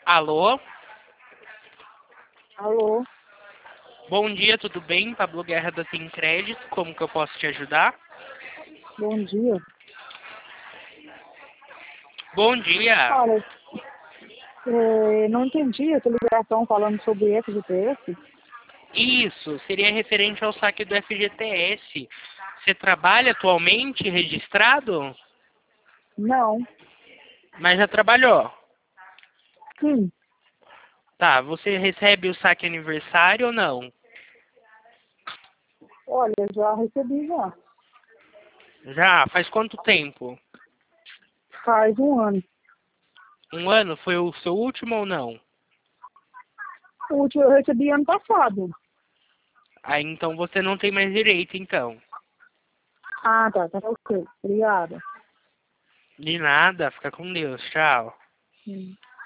Alô? Alô, Bom dia, tudo bem? Pablo Guerra da Tem Crédito, como que eu posso te ajudar? bom dia. Bom dia. Olha, não entendi essa ligação falando sobre FGTS. Isso, seria referente ao saque do FGTS. Você trabalha atualmente registrado? Não, Mas já trabalhou. sim. Tá, você recebe o saque aniversário ou não? Olha, já recebi já. Já? Faz quanto tempo? Faz um ano. Um ano? Foi o seu último ou não? O último eu recebi ano passado. Aí então você não tem mais direito, então. Ah, tá ok. Obrigada. De nada, fica com Deus, tchau. Hum.